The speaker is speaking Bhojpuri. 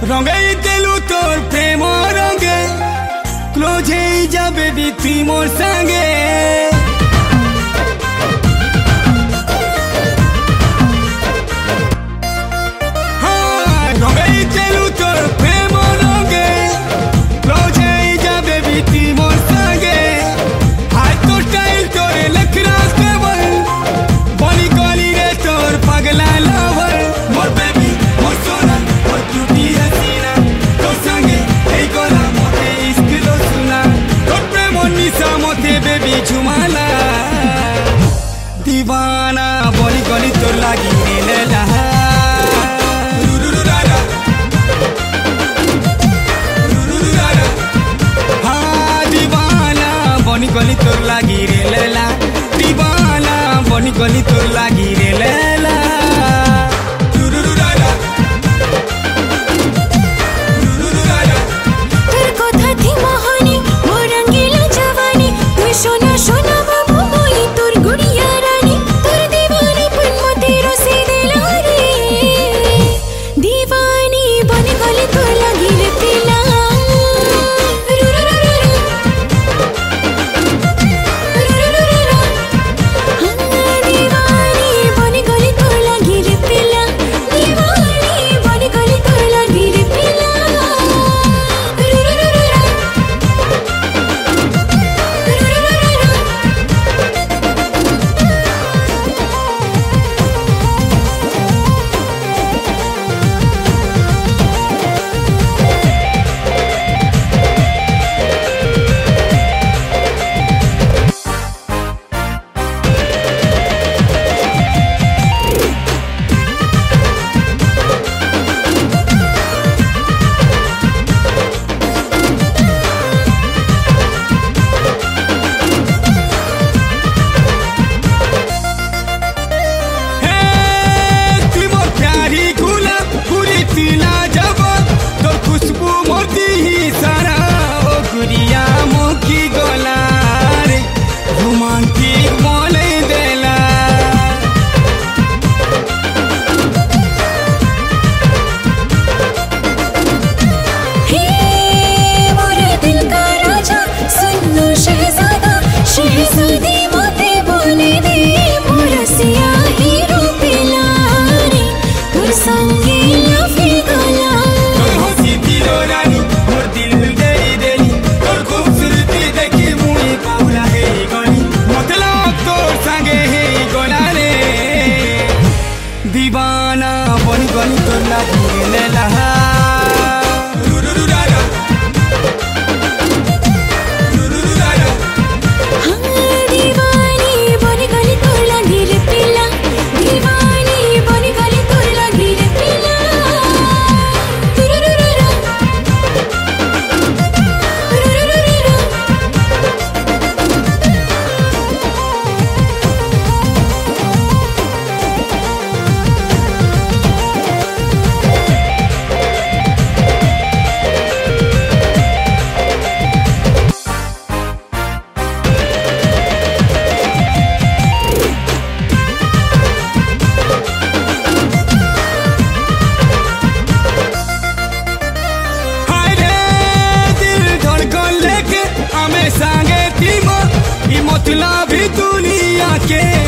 রঙেই দিলু তোর প্রেম রঙে ক্লোজ হয়ে যাবে তুই মোর সঙ্গে রঙেই দিলু তোর প্রেম রঙে ক্লোজ হয়ে যাবে তুই মোর সঙ্গে হাই তোর স্টাইল তোর লখরা কেবল বলি গলি রে তোর পাগলা লাভার মোর বেবি মোর সোনা মোর কিউটি হাসিনা তোর সঙ্গে এই গলা মতে ইস্কলো সুনা তোর প্রেম নিশা মতে বেবি ঝুমালা दीवाना बोली गली तो लागी रे ला हाँ दीवाना बोली गली तो लागी रे लेला दीवाना बोली गली तो लागी रे लेला सोना सोना बाबू मोई तोर गुड़िया रानी तोर दीवानी पन मोते रोसे दिला रे दीवानी बन गली तोर लगी रे पिला दीवानी बन गली तोर लगी रे पिला दीवानी बन गली तोर लगी रे पिला दीवाना बनी गली तो लागी रे ला संगे थी मतलब भी दुनिया के